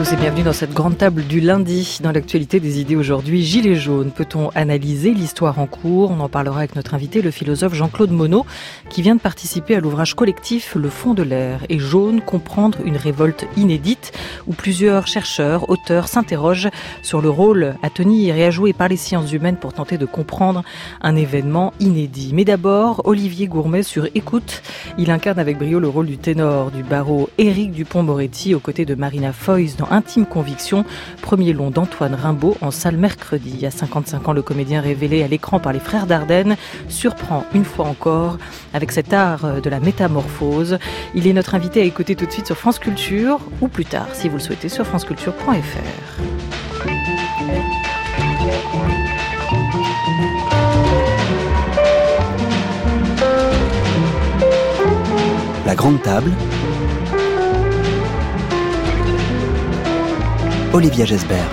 tous et bienvenue dans cette grande table du lundi. Dans l'actualité des idées aujourd'hui, Gilets jaunes. Peut-on analyser l'histoire en cours? On en parlera avec notre invité, le philosophe Jean-Claude Monod, qui vient de participer à l'ouvrage collectif Le fond de l'air et jaune, comprendre une révolte inédite, où plusieurs chercheurs, auteurs s'interrogent sur le rôle à tenir et à jouer par les sciences humaines pour tenter de comprendre un événement inédit. Mais d'abord, Olivier Gourmet sur écoute. Il incarne avec brio le rôle du ténor du barreau Éric Dupond-Moretti aux côtés de Marina Foïs dans Intime Conviction, premier long d'Antoine Rimbaud en salle mercredi. À 55 ans, le comédien révélé à l'écran par les frères Dardenne surprend une fois encore avec cet art de la métamorphose. Il est notre invité à écouter tout de suite sur France Culture ou plus tard, si vous le souhaitez, sur franceculture.fr. La grande table. Olivia Gesbert.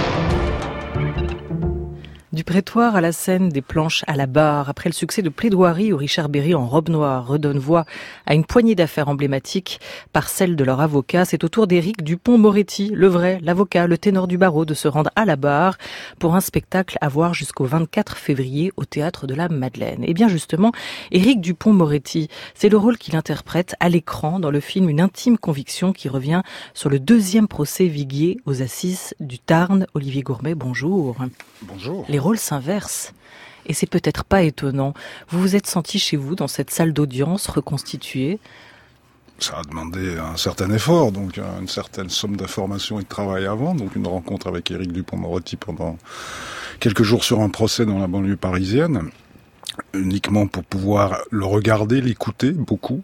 Du prétoire à la scène, des planches à la barre. Après le succès de Plaidoirie où Richard Berry en robe noire redonne voix à une poignée d'affaires emblématiques par celle de leur avocat, c'est au tour d'Éric Dupond-Moretti, le vrai, l'avocat, le ténor du barreau, de se rendre à la barre pour un spectacle à voir jusqu'au 24 février au Théâtre de la Madeleine. Et bien justement, Éric Dupond-Moretti, c'est le rôle qu'il interprète à l'écran dans le film Une intime conviction qui revient sur le deuxième procès Viguier aux assises du Tarn. Olivier Gourmet, bonjour. Bonjour. Les rôles s'inversent. Et c'est peut-être pas étonnant. Vous vous êtes senti chez vous dans cette salle d'audience reconstituée? Ça a demandé un certain effort, donc une certaine somme d'informations et de travail avant. Donc une rencontre avec Éric Dupond-Moretti pendant quelques jours sur un procès dans la banlieue parisienne, uniquement pour pouvoir le regarder, l'écouter beaucoup.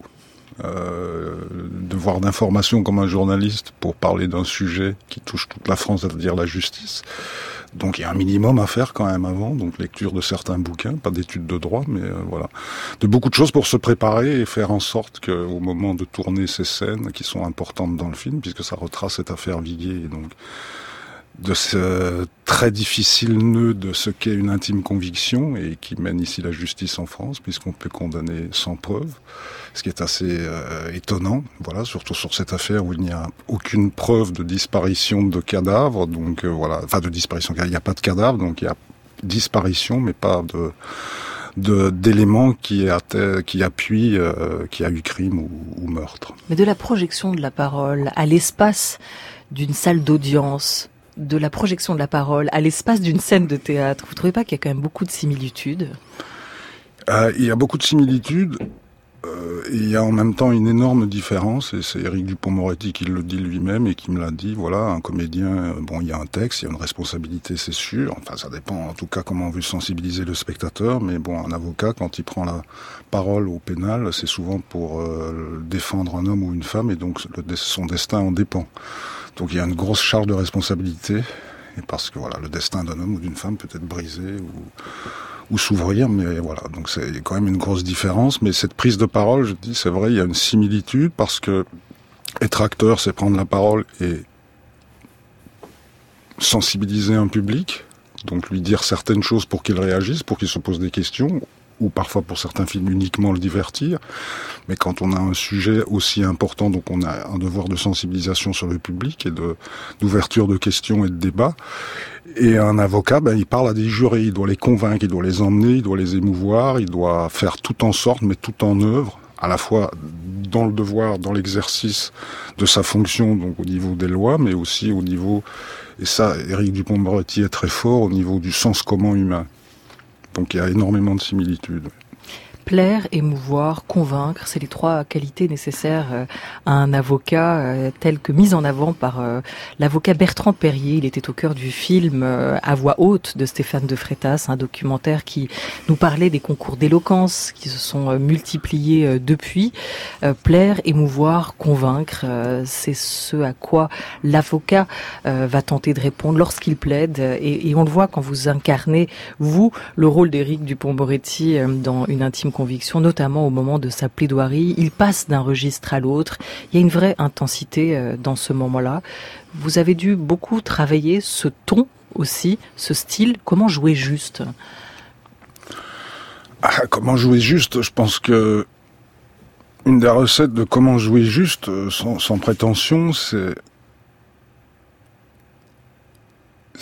Devoir d'information comme un journaliste pour parler d'un sujet qui touche toute la France, c'est-à-dire la justice. Donc il y a un minimum à faire quand même avant, donc lecture de certains bouquins, pas d'études de droit, mais voilà. De beaucoup de choses pour se préparer et faire en sorte qu'au moment de tourner ces scènes qui sont importantes dans le film, puisque ça retrace cette affaire Viguier, et donc de ce très difficile nœud de ce qu'est une intime conviction et qui mène ici la justice en France, puisqu'on peut condamner sans preuve, ce qui est assez étonnant, voilà, surtout sur cette affaire où il n'y a aucune preuve de disparition de cadavres, donc voilà, enfin de disparition, il n'y a pas de cadavre, donc il y a disparition, mais pas d'éléments qui appuient qu'il y a eu crime ou meurtre. Mais de la projection de la parole à l'espace d'une salle d'audience, de la projection de la parole à l'espace d'une scène de théâtre, vous ne trouvez pas qu'il y a quand même beaucoup de similitudes? Il y a beaucoup de similitudes. Il y a en même temps une énorme différence, et c'est Éric Dupond-Moretti qui le dit lui-même et qui me l'a dit, voilà, un comédien, bon, il y a un texte, il y a une responsabilité, c'est sûr, enfin ça dépend en tout cas comment on veut sensibiliser le spectateur, mais bon, un avocat, quand il prend la parole au pénal, c'est souvent pour défendre un homme ou une femme, et donc son destin en dépend. Donc il y a une grosse charge de responsabilité, et parce que voilà, le destin d'un homme ou d'une femme peut être brisé ou s'ouvrir, mais voilà, donc c'est quand même une grosse différence. Mais cette prise de parole, je dis, c'est vrai, il y a une similitude, parce que être acteur, c'est prendre la parole et sensibiliser un public, donc lui dire certaines choses pour qu'il réagisse, pour qu'il se pose des questions, ou parfois pour certains films uniquement le divertir. Mais quand on a un sujet aussi important, donc on a un devoir de sensibilisation sur le public et d'ouverture de questions et de débats. Et un avocat, il parle à des jurés, il doit les convaincre, il doit les emmener, il doit les émouvoir, il doit faire tout en sorte, mais tout en œuvre, à la fois dans le devoir, dans l'exercice de sa fonction, donc au niveau des lois, mais aussi au niveau, et ça, Éric Dupond-Moretti est très fort, au niveau du sens commun humain. Donc il y a énormément de similitudes. Plaire, émouvoir, convaincre, c'est les trois qualités nécessaires à un avocat tel que mis en avant par l'avocat Bertrand Perrier. Il était au cœur du film À voix haute de Stéphane de Freitas, un documentaire qui nous parlait des concours d'éloquence qui se sont multipliés depuis. Plaire, émouvoir, convaincre, c'est ce à quoi l'avocat va tenter de répondre lorsqu'il plaide. Et on le voit quand vous incarnez, vous, le rôle d'Éric Dupond-Moretti dans Une intime conviction, notamment au moment de sa plaidoirie. Il passe d'un registre à l'autre. Il y a une vraie intensité dans ce moment-là. Vous avez dû beaucoup travailler ce ton aussi, ce style. Comment jouer juste? Comment jouer juste? Je pense que une des recettes de comment jouer juste, sans prétention, c'est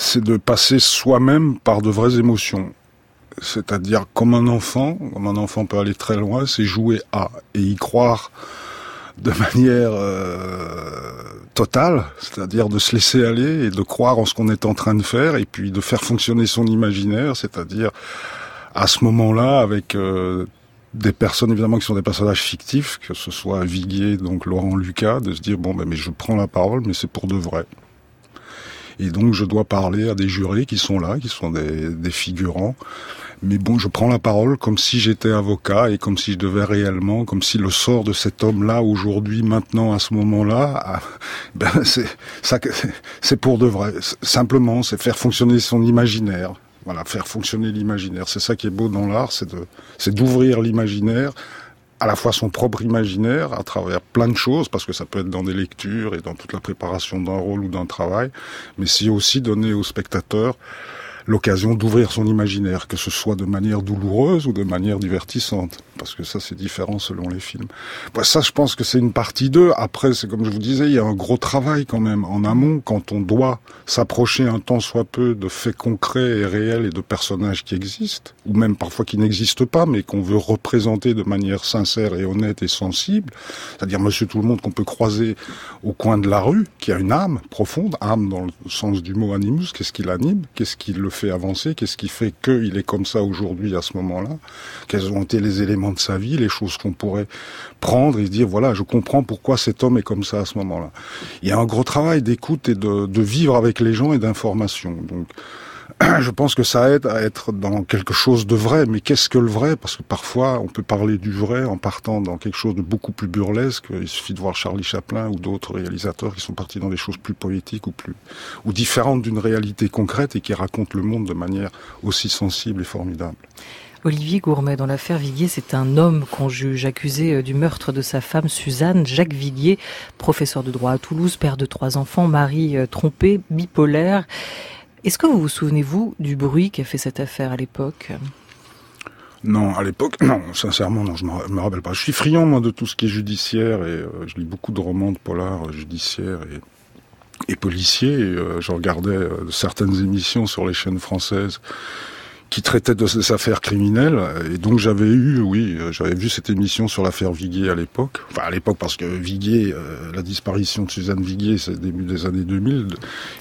c'est de passer soi-même par de vraies émotions. C'est-à-dire, comme un enfant peut aller très loin, c'est jouer à et y croire de manière totale, c'est-à-dire de se laisser aller et de croire en ce qu'on est en train de faire et puis de faire fonctionner son imaginaire, c'est-à-dire à ce moment-là avec des personnes évidemment qui sont des personnages fictifs, que ce soit Viguier, donc Laurent Lucas, de se dire mais je prends la parole mais c'est pour de vrai. Et donc je dois parler à des jurés qui sont là, qui sont des figurants. Mais bon, je prends la parole comme si j'étais avocat et comme si je devais réellement, comme si le sort de cet homme-là, aujourd'hui, maintenant, à ce moment-là, c'est pour de vrai. Simplement, c'est faire fonctionner son imaginaire. Voilà, faire fonctionner l'imaginaire. C'est ça qui est beau dans l'art, c'est d'ouvrir l'imaginaire, à la fois son propre imaginaire, à travers plein de choses, parce que ça peut être dans des lectures et dans toute la préparation d'un rôle ou d'un travail, mais c'est aussi donner au spectateur l'occasion d'ouvrir son imaginaire, que ce soit de manière douloureuse ou de manière divertissante, parce que ça c'est différent selon les films. Ça je pense que c'est une partie d'eux. Après c'est comme je vous disais, il y a un gros travail quand même en amont, quand on doit s'approcher un tant soit peu de faits concrets et réels et de personnages qui existent, ou même parfois qui n'existent pas, mais qu'on veut représenter de manière sincère et honnête et sensible, c'est-à-dire monsieur tout le monde qu'on peut croiser au coin de la rue, qui a une âme profonde, âme dans le sens du mot animus, qu'est-ce qui l'anime, qu'est-ce qui le fait avancer, qu'est-ce qui fait qu'il est comme ça aujourd'hui à ce moment-là, quels ont été les éléments de sa vie, les choses qu'on pourrait prendre et se dire voilà, je comprends pourquoi cet homme est comme ça à ce moment-là. Il y a un gros travail d'écoute et de vivre avec les gens et d'information. Donc je pense que ça aide à être dans quelque chose de vrai. Mais qu'est-ce que le vrai? Parce que parfois, on peut parler du vrai en partant dans quelque chose de beaucoup plus burlesque. Il suffit de voir Charlie Chaplin ou d'autres réalisateurs qui sont partis dans des choses plus poétiques ou différentes d'une réalité concrète et qui racontent le monde de manière aussi sensible et formidable. Olivier Gourmet, dans l'affaire Viguier, c'est un homme qu'on juge, accusé du meurtre de sa femme Suzanne. Jacques Viguier, professeur de droit à Toulouse, père de 3 enfants, mari trompé, bipolaire. Est-ce que vous vous souvenez, vous, du bruit qu'a fait cette affaire à l'époque ? Non, à l'époque, non, sincèrement, non, je me rappelle pas. Je suis friand, moi, de tout ce qui est judiciaire, et je lis beaucoup de romans de polar judiciaires et policiers, et je regardais certaines émissions sur les chaînes françaises qui traitait de ces affaires criminelles, et donc j'avais vu cette émission sur l'affaire Viguier à l'époque. Enfin, à l'époque, parce que Viguier, la disparition de Suzanne Viguier, c'est le début des années 2000.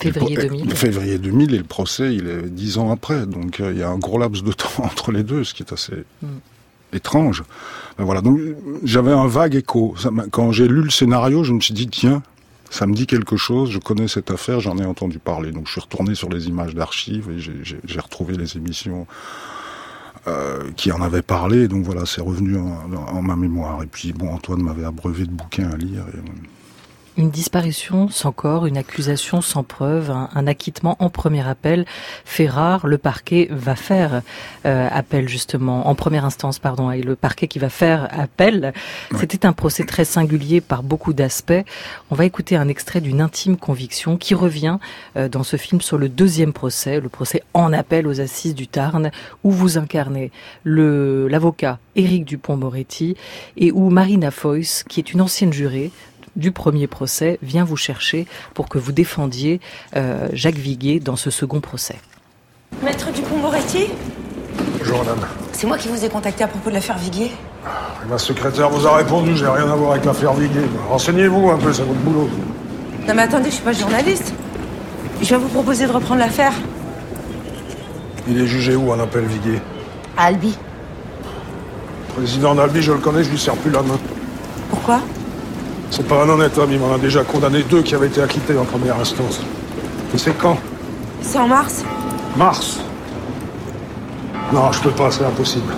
Février 2000, et le procès, il est 10 ans après. Donc, il y a un gros laps de temps entre les deux, ce qui est assez étrange. Ben voilà, donc, j'avais un vague écho. Quand j'ai lu le scénario, je me suis dit, tiens, ça me dit quelque chose, je connais cette affaire, j'en ai entendu parler. Donc je suis retourné sur les images d'archives et j'ai retrouvé les émissions qui en avaient parlé. Donc voilà, c'est revenu en ma mémoire. Et puis bon, Antoine m'avait abreuvé de bouquins à lire. Une disparition sans corps, une accusation sans preuve, un acquittement en premier appel fait rare. Le parquet va faire appel justement, en première instance, pardon, et le parquet qui va faire appel. Ouais. C'était un procès très singulier par beaucoup d'aspects. On va écouter un extrait d'une intime conviction qui revient dans ce film sur le 2e procès, le procès en appel aux assises du Tarn, où vous incarnez l'avocat Éric Dupond-Moretti et où Marina Foïs, qui est une ancienne jurée du premier procès, vient vous chercher pour que vous défendiez Jacques Viguier dans ce second procès. Maître Dupond-Moretti ? Bonjour madame. C'est moi qui vous ai contacté à propos de l'affaire Viguier. Ma secrétaire vous a répondu, j'ai rien à voir avec l'affaire Viguier. Renseignez-vous un peu, c'est votre boulot. Non mais attendez, je suis pas journaliste. Je viens vous proposer de reprendre l'affaire. Il est jugé où en appel Viguier ? À Albi. Le président d'Albi, je le connais, je lui serre plus la main. Pourquoi ? C'est pas un honnête homme, il m'en a déjà condamné 2 qui avaient été acquittés en première instance. Et c'est quand ? C'est en mars. Mars ? Non, je peux pas, c'est impossible.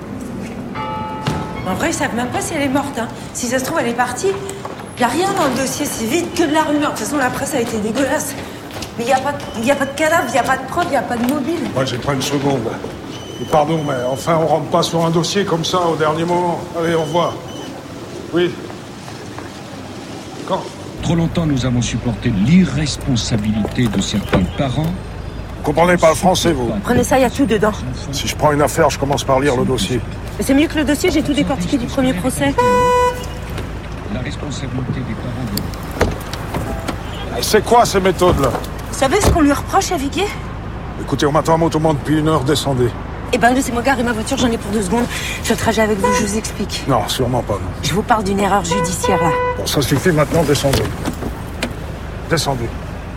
En vrai, ils savent même pas si elle est morte. Hein. Si ça se trouve, elle est partie. Y a rien dans le dossier, c'est vide que de la rumeur. De toute façon, la presse a été dégueulasse. Mais y a pas de cadavre, y a pas de preuve, y a pas de mobile. Ouais, j'ai pas une seconde. Pardon, mais enfin, on rentre pas sur un dossier comme ça au dernier moment. Allez, au revoir. Oui. Quand ? Trop longtemps, nous avons supporté l'irresponsabilité de certains parents. Vous comprenez pas le français, vous ? Prenez ça, y a tout dedans. Si je prends une affaire, je commence par lire le dossier. Mais c'est mieux que le dossier, j'ai tout décortiqué du premier procès. La responsabilité des parents de... C'est quoi ces méthodes-là ? Vous savez ce qu'on lui reproche à Viguier ? Écoutez, on m'attend à Montauban depuis 1 heure, descendez. Eh ben, laissez-moi garer ma voiture, j'en ai pour 2 secondes. Je fais le trajet avec vous, je vous explique. Non, sûrement pas, non. Je vous parle d'une erreur judiciaire, là. Bon, ça suffit maintenant, descendez. Descendez.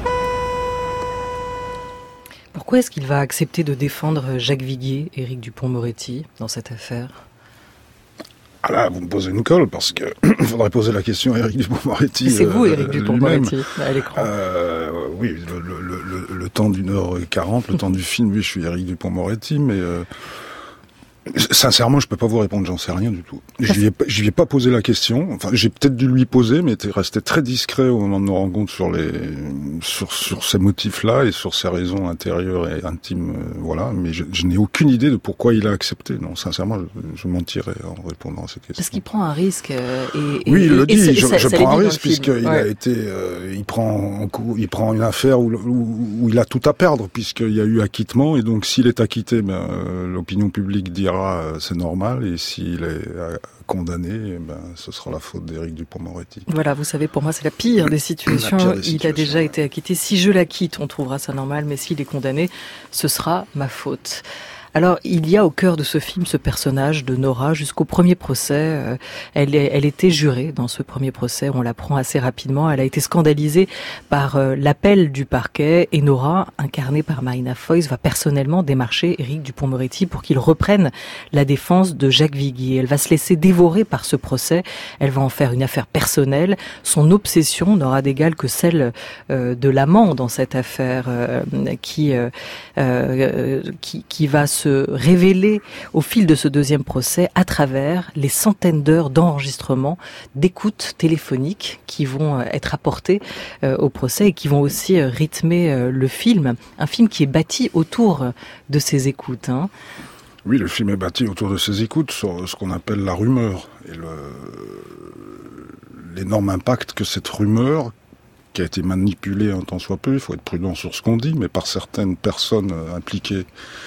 Pourquoi est-ce qu'il va accepter de défendre Jacques Viguier, Éric Dupond-Moretti, dans cette affaire ? Ah là, vous me posez une colle, parce que il faudrait poser la question à Éric Dupond-Moretti. C'est vous, Éric Dupond-Moretti, à l'écran. Oui, le temps d'1h40, le temps du film, oui, je suis Éric Dupond-Moretti, mais sincèrement, je peux pas vous répondre, j'en sais rien du tout. Je lui ai pas posé la question. Enfin, j'ai peut-être dû lui poser, mais était resté très discret au moment de nos rencontres sur ces motifs-là et sur ses raisons intérieures et intimes, voilà. Mais je n'ai aucune idée de pourquoi il a accepté. Non, sincèrement, je mentirais en répondant à cette question. Parce qu'il prend un risque. Oui, il le dit. Je prends un risque puisqu'il a été, il prend une affaire où il a tout à perdre puisqu'il y a eu acquittement et donc s'il est acquitté, l'opinion publique dira c'est normal, et s'il est condamné, ce sera la faute d'Éric Dupond-Moretti. Voilà, vous savez, pour moi, c'est la pire des situations. Il a déjà été acquitté. Si je l'acquitte, on trouvera ça normal, mais s'il est condamné, ce sera ma faute. Alors, il y a au cœur de ce film ce personnage de Nora jusqu'au premier procès. Elle était jurée dans ce premier procès, on l'apprend assez rapidement. Elle a été scandalisée par l'appel du parquet et Nora, incarnée par Marina Foïs, va personnellement démarcher Éric Dupond-Moretti pour qu'il reprenne la défense de Jacques Viguier. Elle va se laisser dévorer par ce procès. Elle va en faire une affaire personnelle. Son obsession n'aura d'égal que celle de l'amant dans cette affaire qui va se révéler au fil de ce deuxième procès à travers les centaines d'heures d'enregistrement, d'écoutes téléphoniques qui vont être apportées au procès et qui vont aussi rythmer le film. Un film qui est bâti autour de ces écoutes. Oui, le film est bâti autour de ces écoutes sur ce qu'on appelle la rumeur et l'énorme impact que cette rumeur, qui a été manipulée un tant soit peu, il faut être prudent sur ce qu'on dit, mais par certaines personnes impliquées,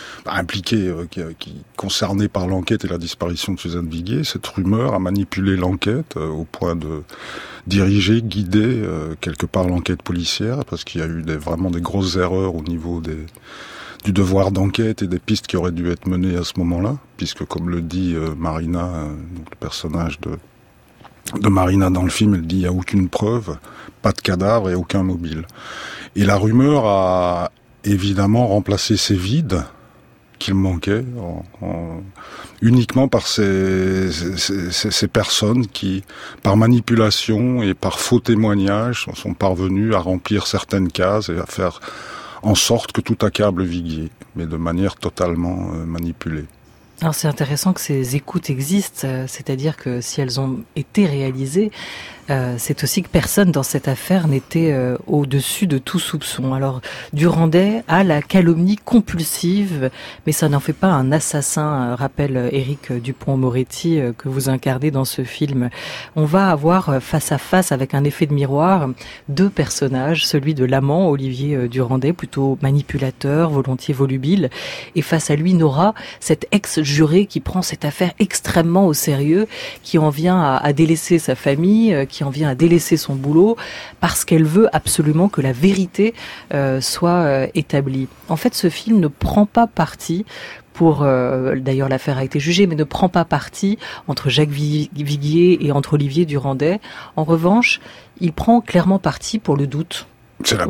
qui concernées par l'enquête et la disparition de Suzanne Viguier, cette rumeur a manipulé l'enquête au point de diriger, guider quelque part l'enquête policière, parce qu'il y a eu vraiment des grosses erreurs au niveau du devoir d'enquête et des pistes qui auraient dû être menées à ce moment-là, puisque comme le dit Marina, donc le personnage de Marina dans le film, elle dit il n'y a aucune preuve, pas de cadavre et aucun mobile. Et la rumeur a évidemment remplacé ces vides qu'il manquait uniquement par ces personnes qui, par manipulation et par faux témoignages, sont parvenues à remplir certaines cases et à faire en sorte que tout accable Viguier, mais de manière totalement manipulée. Alors c'est intéressant que ces écoutes existent, c'est-à-dire que si elles ont été réalisées, c'est aussi que personne dans cette affaire n'était au-dessus de tout soupçon. Alors Durandais a la calomnie compulsive, mais ça n'en fait pas un assassin, rappelle Éric Dupond-Moretti que vous incarnez dans ce film. On va avoir face à face, avec un effet de miroir, 2 personnages, celui de l'amant Olivier Durandais, plutôt manipulateur, volontiers volubile, et face à lui Nora, cette ex-jurée qui prend cette affaire extrêmement au sérieux, qui en vient à délaisser sa famille, qui en vient à délaisser son boulot parce qu'elle veut absolument que la vérité soit établie. En fait, ce film ne prend pas parti pour... d'ailleurs, l'affaire a été jugée, mais ne prend pas parti entre Jacques Viguier et entre Olivier Durandais. En revanche, il prend clairement parti pour le doute. C'est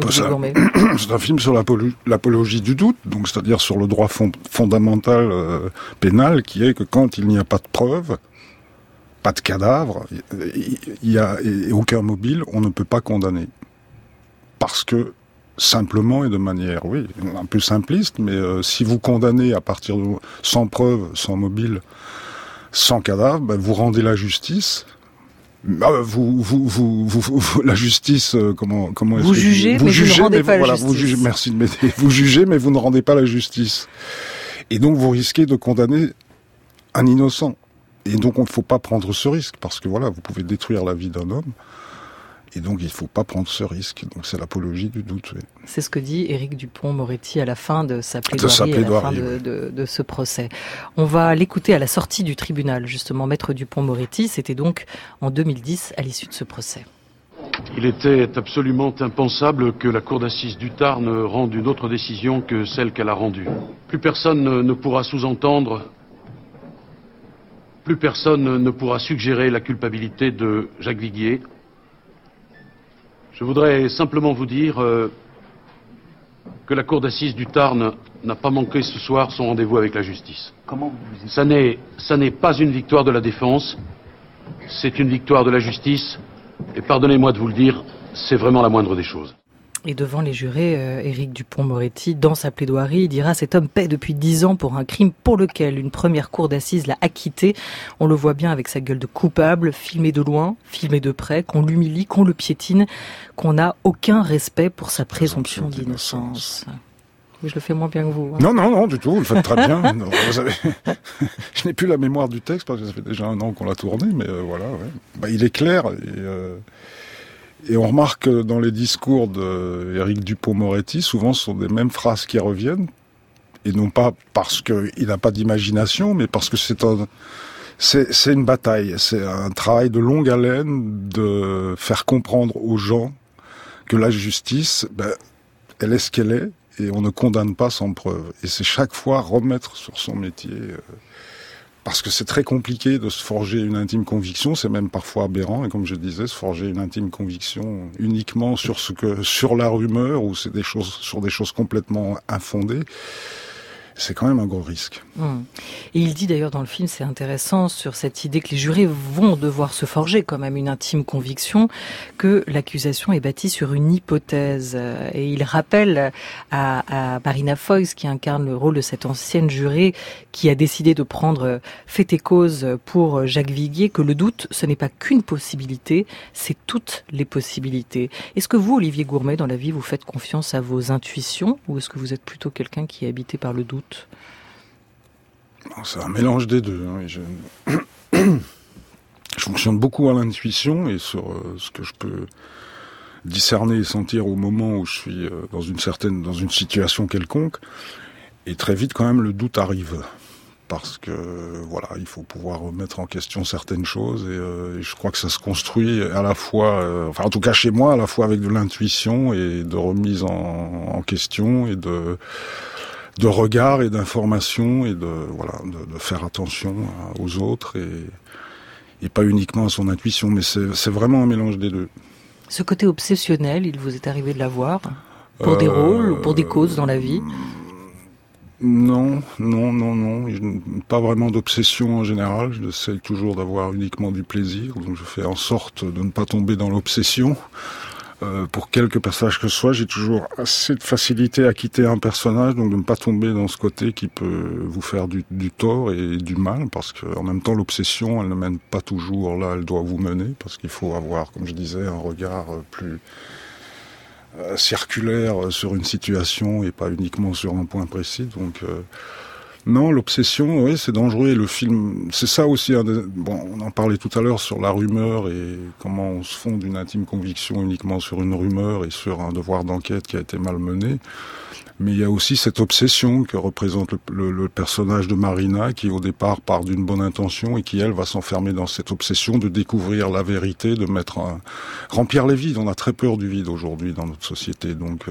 un film sur l'apologie du doute, donc c'est-à-dire sur le droit fondamental pénal, qui est que quand il n'y a pas de preuves, pas de cadavre, il y a aucun mobile, on ne peut pas condamner. Parce que, simplement et de manière, oui, un peu simpliste, mais si vous condamnez à partir de sans preuve, sans mobile, sans cadavre, vous rendez la justice. La justice, comment est-ce vous jugez, mais vous ne rendez pas la justice. Merci de m'aider. Vous jugez, mais vous ne rendez pas la justice. Et donc vous risquez de condamner un innocent. Et donc, il ne faut pas prendre ce risque, parce que voilà, vous pouvez détruire la vie d'un homme, et donc il ne faut pas prendre ce risque. Donc, c'est l'apologie du doute. Oui. C'est ce que dit Éric Dupond-Moretti à la fin de sa plaidoirie, à la fin de ce procès. On va l'écouter à la sortie du tribunal, justement, Maître Dupond-Moretti. C'était donc en 2010, à l'issue de ce procès. Il était absolument impensable que la cour d'assises du Tarn rende une autre décision que celle qu'elle a rendue. Plus personne ne pourra sous-entendre, plus personne ne pourra suggérer la culpabilité de Jacques Viguier. Je voudrais simplement vous dire que la cour d'assises du Tarn n'a pas manqué ce soir son rendez-vous avec la justice. Comment vous... Ça n'est pas une victoire de la défense, c'est une victoire de la justice. Et pardonnez-moi de vous le dire, c'est vraiment la moindre des choses. Et devant les jurés, Éric Dupond-Moretti, dans sa plaidoirie, dira « Cet homme paie depuis 10 ans pour un crime pour lequel une première cour d'assises l'a acquitté. On le voit bien avec sa gueule de coupable, filmé de loin, filmé de près, qu'on l'humilie, qu'on le piétine, qu'on n'a aucun respect pour sa présomption d'innocence. » Mais je le fais moins bien que vous. Hein. Non, du tout, vous le faites très bien. Non, vous savez, je n'ai plus la mémoire du texte parce que ça fait déjà 1 an qu'on l'a tourné, mais voilà. Ouais. Il est clair et on remarque que dans les discours d'Éric Dupond-Moretti, souvent ce sont des mêmes phrases qui reviennent, et non pas parce qu'il n'a pas d'imagination, mais parce que c'est une bataille, c'est un travail de longue haleine de faire comprendre aux gens que la justice, elle est ce qu'elle est, et on ne condamne pas sans preuve. Et c'est chaque fois remettre sur son métier, parce que c'est très compliqué de se forger une intime conviction, c'est même parfois aberrant, et comme je disais, se forger une intime conviction uniquement sur la rumeur, ou c'est sur des choses complètement infondées, c'est quand même un gros risque. Et il dit d'ailleurs dans le film, c'est intéressant, sur cette idée que les jurés vont devoir se forger quand même une intime conviction, que l'accusation est bâtie sur une hypothèse. Et il rappelle à Marina Foïs, qui incarne le rôle de cette ancienne jurée, qui a décidé de prendre fait et cause pour Jacques Viguier, que le doute, ce n'est pas qu'une possibilité, c'est toutes les possibilités. Est-ce que vous, Olivier Gourmet, dans la vie, vous faites confiance à vos intuitions, ou est-ce que vous êtes plutôt quelqu'un qui est habité par le doute ? C'est un mélange des deux. Hein. Je fonctionne beaucoup à l'intuition et sur ce que je peux discerner et sentir au moment où je suis dans une situation quelconque. Et très vite, quand même, le doute arrive. Parce que, voilà, il faut pouvoir remettre en question certaines choses et je crois que ça se construit à la fois, en tout cas chez moi, à la fois avec de l'intuition et de remise en question et de regard et d'information et de faire attention aux autres et pas uniquement à son intuition, mais c'est vraiment un mélange des deux. Ce côté obsessionnel, il vous est arrivé de l'avoir pour des rôles ou pour des causes dans la vie ? Non. Pas vraiment d'obsession en général. J'essaie toujours d'avoir uniquement du plaisir, donc je fais en sorte de ne pas tomber dans l'obsession. Pour quelques passages que ce soit, j'ai toujours assez de facilité à quitter un personnage, donc de ne pas tomber dans ce côté qui peut vous faire du tort et du mal, parce que en même temps l'obsession, elle ne mène pas toujours là, elle doit vous mener, parce qu'il faut avoir, comme je disais, un regard plus circulaire sur une situation et pas uniquement sur un point précis. Donc non, l'obsession, oui, c'est dangereux. Et le film, c'est ça aussi. On en parlait tout à l'heure sur la rumeur et comment on se fonde une intime conviction uniquement sur une rumeur et sur un devoir d'enquête qui a été mal mené. Mais il y a aussi cette obsession que représente le personnage de Marina, qui au départ part d'une bonne intention et qui, elle, va s'enfermer dans cette obsession de découvrir la vérité, de remplir les vides. On a très peur du vide aujourd'hui dans notre société. Donc,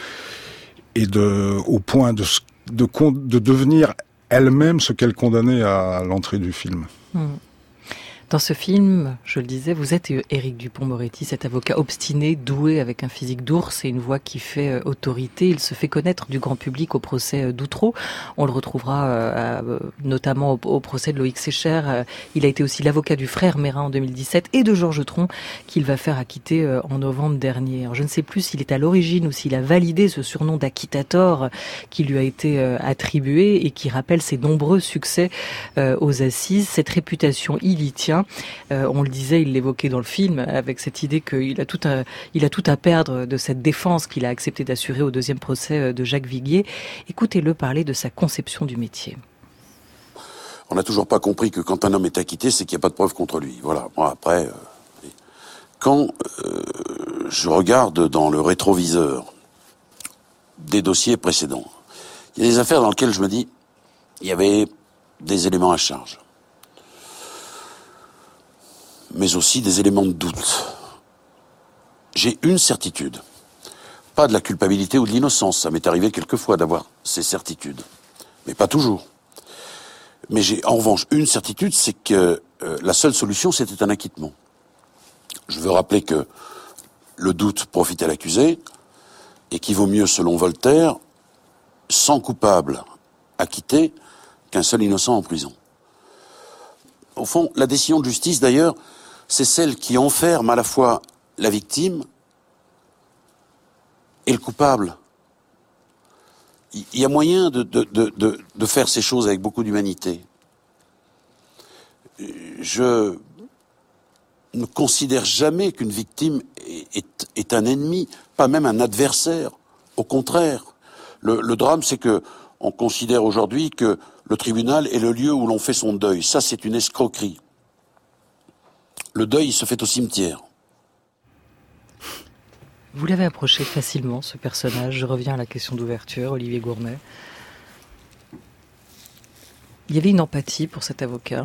au point de devenir elle-même ce qu'elle condamnait à l'entrée du film. Dans ce film, je le disais, vous êtes Éric Dupond-Moretti, cet avocat obstiné, doué, avec un physique d'ours et une voix qui fait autorité. Il se fait connaître du grand public au procès d'Outreau. On le retrouvera notamment au procès de Loïc Sécher. Il a été aussi l'avocat du frère Mérin en 2017 et de Georges Tron, qu'il va faire acquitter en novembre dernier. Alors, je ne sais plus s'il est à l'origine ou s'il a validé ce surnom d'acquittator qui lui a été attribué et qui rappelle ses nombreux succès aux assises. Cette réputation, il y tient. On le disait, il l'évoquait dans le film, avec cette idée qu'il a tout à perdre de cette défense qu'il a accepté d'assurer au deuxième procès de Jacques Viguier. Écoutez-le parler de sa conception du métier. On n'a toujours pas compris que quand un homme est acquitté, c'est qu'il n'y a pas de preuve contre lui. Voilà. Bon, après, quand je regarde dans le rétroviseur des dossiers précédents, il y a des affaires dans lesquelles je me dis, il y avait des éléments à charge, mais aussi des éléments de doute. j'ai une certitude. Pas de la culpabilité ou de l'innocence. Ça m'est arrivé quelquefois d'avoir ces certitudes. Mais pas toujours. Mais j'ai en revanche une certitude, c'est que la seule solution, c'était un acquittement. Je veux rappeler que le doute profite à l'accusé et qu'il vaut mieux, selon Voltaire, 100 coupables acquittés qu'un seul innocent en prison. Au fond, la décision de justice, d'ailleurs, c'est celle qui enferme à la fois la victime et le coupable. Il y a moyen de faire ces choses avec beaucoup d'humanité. Je ne considère jamais qu'une victime est un ennemi, pas même un adversaire. Au contraire, le drame, c'est que on considère aujourd'hui que le tribunal est le lieu où l'on fait son deuil. Ça, c'est une escroquerie. Le deuil, il se fait au cimetière. Vous l'avez approché facilement, ce personnage. Je reviens à la question d'ouverture, Olivier Gourmet. Il y avait une empathie pour cet avocat.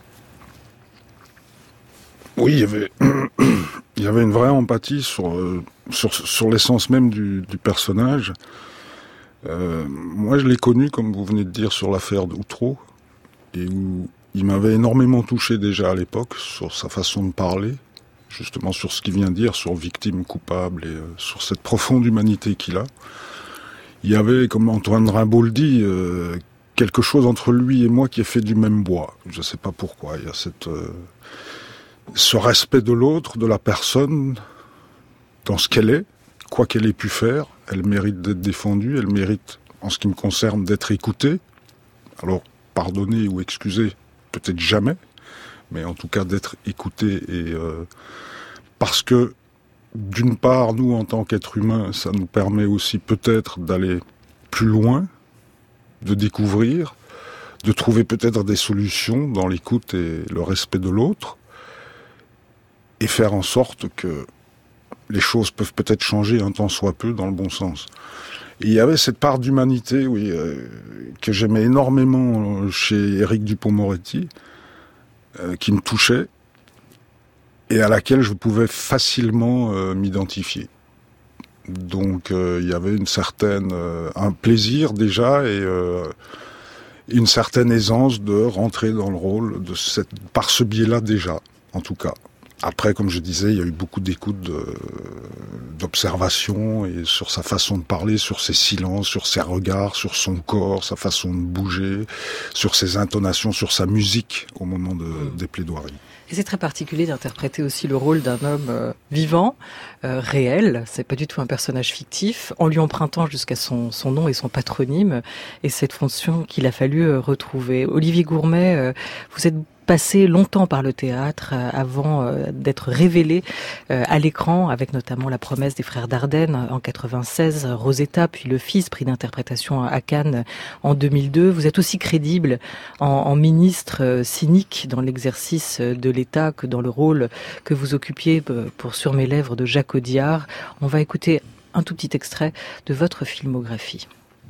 Oui, il y avait une vraie empathie sur l'essence même du personnage. Moi, je l'ai connu, comme vous venez de dire, sur l'affaire d'Outreau, et où il m'avait énormément touché déjà à l'époque, sur sa façon de parler, justement sur ce qu'il vient de dire, sur victime, coupable, et sur cette profonde humanité qu'il a. Il y avait, comme Antoine Rimbaud le dit, quelque chose entre lui et moi qui est fait du même bois. Je ne sais pas pourquoi. Il y a ce respect de l'autre, de la personne, dans ce qu'elle est, quoi qu'elle ait pu faire. Elle mérite d'être défendue, elle mérite, en ce qui me concerne, d'être écoutée. Alors, pardonner ou excuser, peut-être jamais, mais en tout cas d'être écoutée. Et parce que, d'une part, nous, en tant qu'êtres humains, ça nous permet aussi peut-être d'aller plus loin, de découvrir, de trouver peut-être des solutions dans l'écoute et le respect de l'autre, et faire en sorte que les choses peuvent peut-être changer un tant soit peu dans le bon sens. Et il y avait cette part d'humanité, oui, que j'aimais énormément chez Éric Dupond-Moretti, qui me touchait, et à laquelle je pouvais facilement m'identifier. Donc il y avait un plaisir déjà, et une certaine aisance de rentrer dans le rôle par ce biais-là déjà, en tout cas. Après, comme je disais, il y a eu beaucoup d'écoute, d'observation, et sur sa façon de parler, sur ses silences, sur ses regards, sur son corps, sa façon de bouger, sur ses intonations, sur sa musique au moment des plaidoiries. Et c'est très particulier d'interpréter aussi le rôle d'un homme vivant, réel. C'est pas du tout un personnage fictif, en lui empruntant jusqu'à son nom et son patronyme, et cette fonction qu'il a fallu retrouver. Olivier Gourmet, vous êtes passé longtemps par le théâtre avant d'être révélé à l'écran, avec notamment La promesse des frères Dardenne en 96, Rosetta, puis Le Fils, prix d'interprétation à Cannes en 2002. Vous êtes aussi crédible en ministre cynique dans l'exercice de l'État que dans le rôle que vous occupiez pour Sur mes lèvres de Jacques Audiard. On va écouter un tout petit extrait de votre filmographie.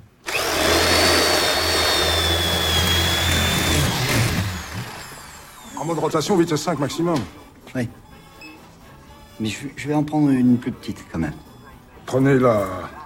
En mode rotation, vitesse 5 maximum. Oui. Mais je vais en prendre une plus petite, quand même. Prenez la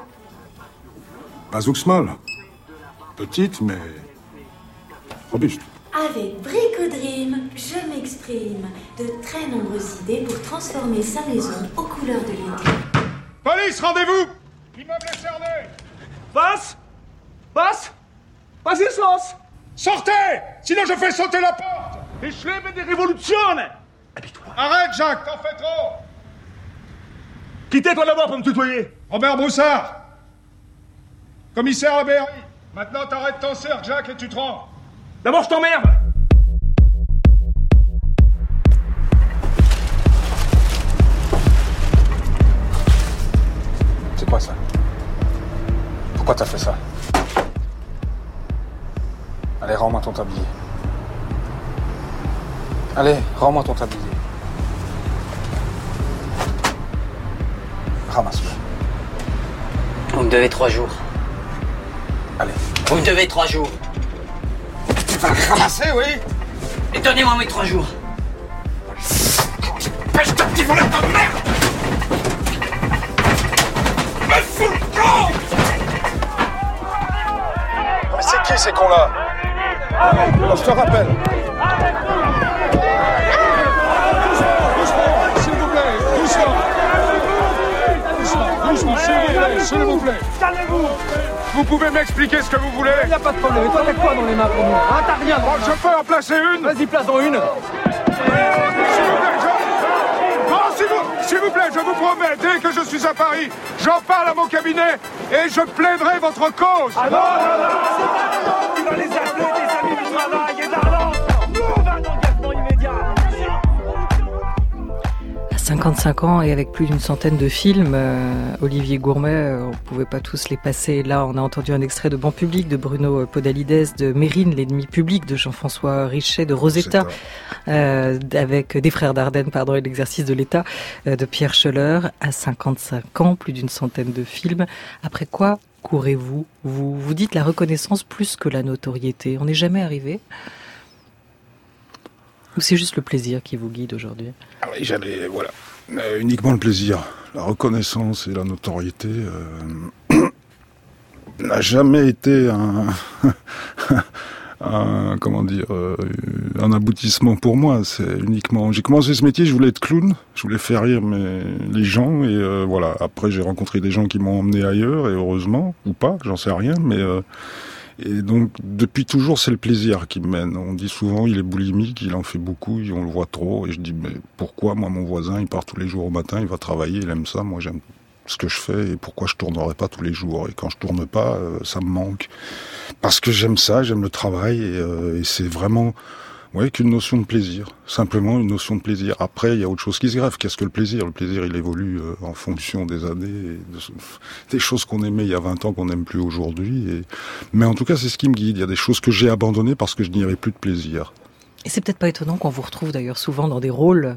Zuxmol. Petite, mais robuste. Avec Bricodream, je m'exprime. De très nombreuses idées pour transformer sa maison aux couleurs de l'été. Police, rendez-vous! L'immeuble est cerné! Was? Was ist los? Sortez! Sinon je fais sauter la porte! Ich lebe die Revolution! Habille-toi. Arrête, Jacques, t'en fais trop! Quittez-toi d'abord pour me tutoyer! Robert Broussard! Commissaire à Berry! Maintenant t'arrêtes ton cercle, Jacques, et tu te rends! D'abord je t'emmerde! C'est quoi ça? Pourquoi t'as fait ça? Allez, rends-moi ton tablier. Allez, rends-moi ton tablier. Ramasse-le. Vous me devez 3 jours. Allez. Vous me devez 3 jours. Tu vas le ramasser, oui? Et donnez-moi mes 3 jours. Pêche de petit voleur de merde! fous le camp. Mais c'est qui ces cons-là? Je te rappelle. S'il vous plaît, doucement, s'il vous plaît. Calmez-vous. Vous pouvez m'expliquer ce que vous voulez? Il n'y a pas de problème. Et toi, t'as quoi dans les mains pour nous? Ah, t'as rien. Bon, je peux en placer une? Vas-y, place-en une. S'il vous plaît, je vous promets, dès que je suis à Paris, j'en parle à mon cabinet et je plaiderai votre cause. Ah non, tu vas les appeler des amis du travail et d'Arlande. Nous, on va un engagement immédiat. À 55 ans et avec plus d'une centaine de films, Olivier Gourmet, on ne pouvait pas tous les passer. Là, on a entendu un extrait de Banc public de Bruno Podalides, de Mérine, l'ennemi public de Jean-François Richet, de Rosetta, avec des frères Dardenne, et l'exercice de l'État, de Pierre Schoeller. À 55 ans, plus d'une centaine de films. Après quoi courez-vous? Vous dites la reconnaissance plus que la notoriété. On n'est jamais arrivé? Ou c'est juste le plaisir qui vous guide aujourd'hui? Voilà. Uniquement le plaisir. La reconnaissance et la notoriété n'a jamais été un aboutissement pour moi. C'est uniquement. J'ai commencé ce métier, je voulais être clown, je voulais faire rire les gens et voilà. Après, j'ai rencontré des gens qui m'ont emmené ailleurs et heureusement ou pas, j'en sais rien, mais. Et donc, depuis toujours, c'est le plaisir qui me mène. On dit souvent, il est boulimique, il en fait beaucoup, on le voit trop. Et je dis, mais pourquoi, moi, mon voisin, il part tous les jours au matin, il va travailler, il aime ça. Moi, j'aime ce que je fais et pourquoi je tournerais pas tous les jours. Et quand je tourne pas, ça me manque. Parce que j'aime ça, j'aime le travail et c'est vraiment... Oui, qu'une notion de plaisir. Simplement une notion de plaisir. Après, il y a autre chose qui se greffe. Qu'est-ce que le plaisir? Le plaisir, il évolue en fonction des années, et des choses qu'on aimait il y a 20 ans qu'on n'aime plus aujourd'hui. Mais en tout cas, c'est ce qui me guide. Il y a des choses que j'ai abandonnées parce que je n'y avais plus de plaisir. Et c'est peut-être pas étonnant qu'on vous retrouve d'ailleurs souvent dans des rôles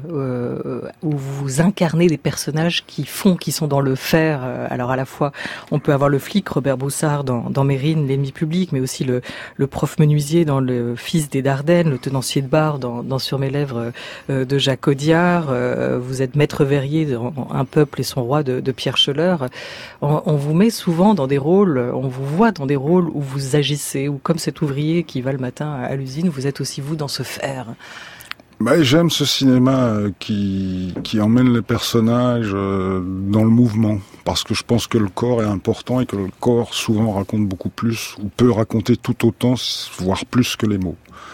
où vous incarnez des personnages qui sont dans le faire. Alors à la fois, on peut avoir le flic Robert Broussard dans Mérine, l'ennemi public, mais aussi le prof menuisier dans Le Fils des Dardennes, le tenancier de bar dans Sur mes lèvres de Jacques Audiard. Vous êtes maître verrier dans Un peuple et son roi de Pierre Schoeller. On vous met souvent dans des rôles, on vous voit dans des rôles où vous agissez, ou comme cet ouvrier qui va le matin à l'usine, vous êtes aussi vous dans ce faire. J'aime ce cinéma qui emmène les personnages dans le mouvement, parce que je pense que le corps est important et que le corps souvent raconte beaucoup plus, ou peut raconter tout autant, voire plus que les mots.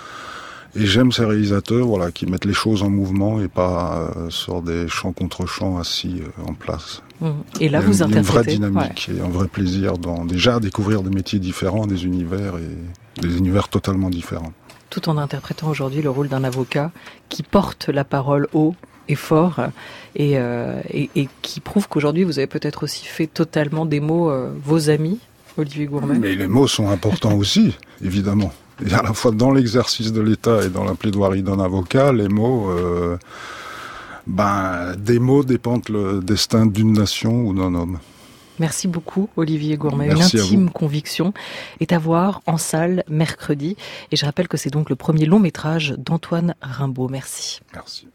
Et j'aime ces réalisateurs qui mettent les choses en mouvement et pas sur des champs contre champs assis en place. Et là, vous interprétez. Il y a une vraie dynamique et un vrai plaisir déjà à découvrir des métiers différents, des univers totalement différents. Tout en interprétant aujourd'hui le rôle d'un avocat qui porte la parole haut et fort et qui prouve qu'aujourd'hui vous avez peut-être aussi fait totalement des mots vos amis, Olivier Gourmet. Mais les mots sont importants aussi, évidemment. Et à la fois dans l'exercice de l'État et dans la plaidoirie d'un avocat, les mots, des mots dépendent le destin d'une nation ou d'un homme. Merci beaucoup, Olivier Gourmet. Merci. Une intime conviction est à voir en salle mercredi. Et je rappelle que c'est donc le premier long métrage d'Antoine Rimbaud. Merci. Merci.